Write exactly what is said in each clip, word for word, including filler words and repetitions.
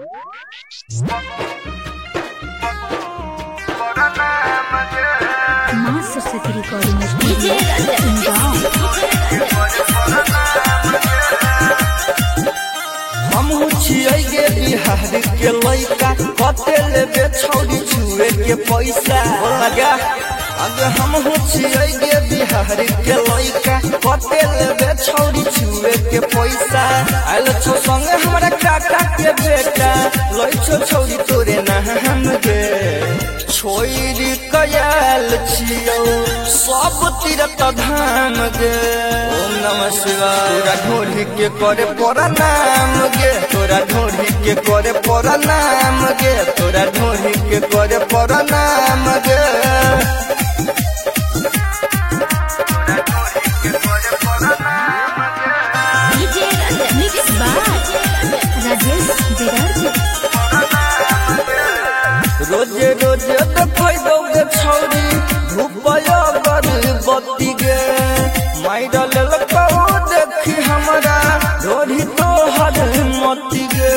माँ Saraswati recording studio हमहू छियै गे बिहार के लइका कते लेबे छौरी छुए के पैसा लगा अगे हमहू छियै गे बिहार के लइका कते लेबे छौरी छुए के पैसा आइल छौ संगे हमरा काका के बेटा लइ छौ छौरी तोरे नाम गे छोरी कयाल छियौ सब तीरथ धाम गे ओम नमः शिवाय तोरा ढोली के करे प्रणाम गे तोरा ढोली के करे प्रणाम गे तोरा ढोली के करे प्रणाम गे राजेश रोजे रोजे देखै दौगे छौरी धूपया बत्ती गे माइरा लेलकौ देखी हमरा ढोली तोहर मती गे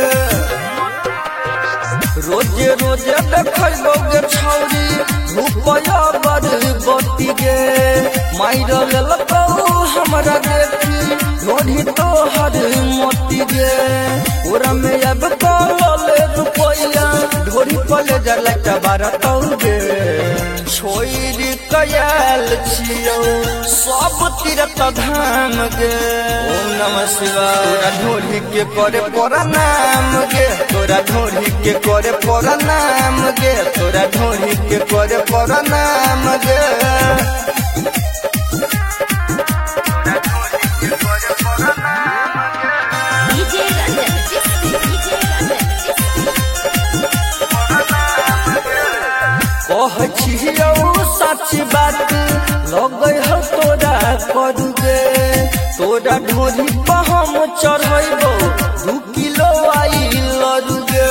रोजे रोजे देखै दौगे छौरी धूपया बत्ती गे माइरा लेलकौ हमरा देखी ढोली तोहर मती गे ओरा में अब कले रुपैया ढोरी पले जलटा बारह तौगे छोरी कयाल छियौ सब तीरथ धाम गे ओम नमः शिवाय तोरा ढोली के करे प्रणाम गे तोरा ढोली के करे प्रणाम गे तोरा ढोली के करे प्रणाम गे कह छियौ सच बात लगे हो तोरा करू गे तोरा ढोली पर हम चढ़ैबो दू किलो आई लरू गे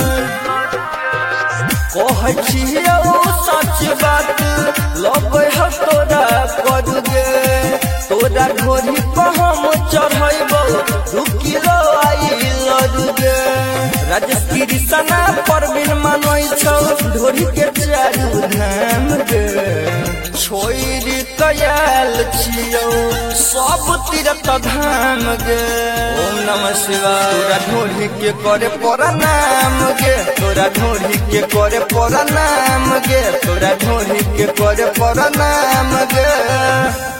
कह छियौ सच बात लगे हो तोरा करू गे तोरा ढोली पर हम चढ़ैबो दू किलो आई लरू गे राजेश कृष्णा परवीन मानै छौ ढोली के चारू धाम गे छोरी कयाल छियौ सब तीरथ धाम गे ओम नमः शिवाय तोरा ढोली के करे प्रणाम गे तोरा ढोली के करे प्रणाम गे तोरा ढोली के करे प्रणाम गे।